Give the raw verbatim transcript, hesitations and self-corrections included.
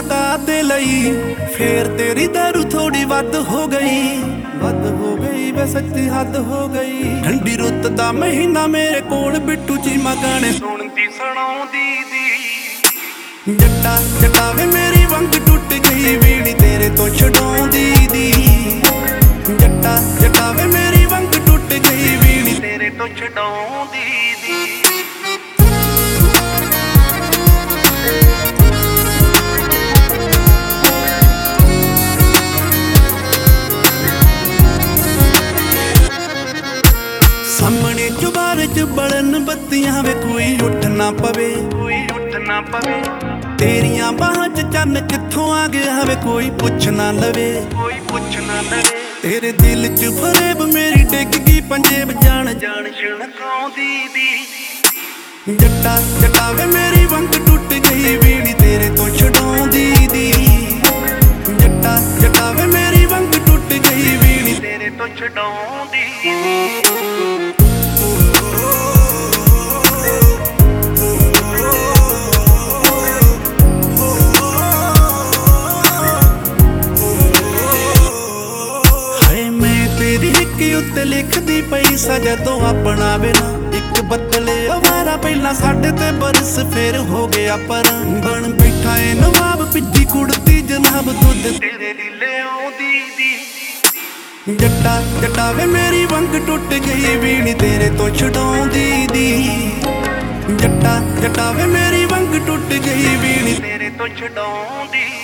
ਮੁਲਾਕਾਤ ਦੇ ਲਈ। ਫੇਰ ਤੇਰੀ ਦਾਰੂ ਥੋੜੀ ਵੱਧ ਹੋ ਗਈ, ਵੱਧ ਹੋ ਗਈ ਵੇ ਸੱਚੀ ਹੱਦ ਹੋ ਗਈ। ਠੰਡੀ ਰੁੱਤ ਦਾ ਮਹੀਨਾ ਮੇਰੇ ਕੋਲ ਬਿੱਟੂ ਚੀਮਾ ਗਾਣੇ ਸੁਣਦੀ ਸੁਣਾਉਂਦੀ ਦੀ। ਜੱਟਾ ਜੱਟਾ ਵੇ ਮੇਰੀ ਵੰਗ ਟੁੱਟ ਗਈ ਵੀਣੀ ਤੇਰੇ ਤੋਂ ਛਡਾਉਂਦੀ ਦੀ। ਜੱਟਾ ਜੱਟਾ ਵੇ ਮੇਰੀ ਵੰਗ ਟੁੱਟ ਗਈ ਵੀਣੀ ਤੇਰੇ ਤੋਂ ਛਡਾਉਂਦੀ ਦੀ। ਸਾਹਮਣੇ ਚੁਬਾਰੇ ਚ ਬਲਨ ਬੱਤੀਆਂ ਵੇ ਕੋਈ ਉੱਠ ਨਾ ਪਵੇ, ਕੋਈ ਉੱਠ ਨਾ ਪਵੇ। ਤੇਰੀਆਂ ਬਾਹਾਂ ਚ ਚੰਨ ਕਿੱਥੋਂ ਆ ਗਿਆ ਵੇ ਕੋਈ ਪੁੱਛ ਨਾ ਲਵੇ, ਕੋਈ ਪੁੱਛ ਨਾ ਲਵੇ। ਤੇਰੇ ਦਿਲ ਚ ਫਰੇਬ ਮੇਰੀ ਡਿੱਗ ਗਈ ਪੰਜੇਬ ਜਾਣ ਜਾਣ ਛਣਕਾਉਂਦੀ ਦੀ। ਜੱਟਾ ਜੱਟਾ ਵੇ ਮੇਰੀ ਵੰਗ ਟੁੱਟ ਗਈ ਵੀਣੀ ਤੇਰੇ ਤੋਂ ਛਡਾਉਂਦੀ ਦੀ। ਜੱਟਾ ਜੱਟਾ ਵੇ ਮੇਰੀ ਵੰਗ ਟੁੱਟ ਗਈ ਵੀਣੀ ਤੇਰੇ ਤੋਂ ਛਡਾਉਂਦੀ ਦੀ। ਉੱਤੇ ਲਿਖਦੀ ਪਈ ਸਾ ਜਦੋਂ ਆਪਣਾ ਬਿਨਾ ਇੱਕ ਬੱਦਲੇ ਅਵਾਰਾ ਪਹਿਲਾਂ ਸਾਡੇ ਤੇ ਬਰਸ ਫੇਰ ਹੋ ਗਿਆ ਪਰ ਬਣ ਬੈਠਾ ਏ ਨਵਾਬ ਪਿੱਜੀ ਕੁੜਤੀ ਜਨਾਬ ਦੁੱਧ ਤੇਰੇ ਲੀਲੇ ਆਉਂਦੀ ਦੀ। ਜੱਟਾ ਜੱਟਾ ਵੇ ਮੇਰੀ ਵੰਗ ਟੁੱਟ ਗਈ ਵੀਣੀ ਤੇਰੇ ਤੋਂ ਛਡਾਉਂਦੀ ਦੀ। ਜੱਟਾ ਜੱਟਾ ਵੇ ਮੇਰੀ ਵੰਗ ਟੁੱਟ ਗਈ ਵੀਣੀ ਤੇਰੇ ਤੋਂ ਛਡਾਉਂਦੀ।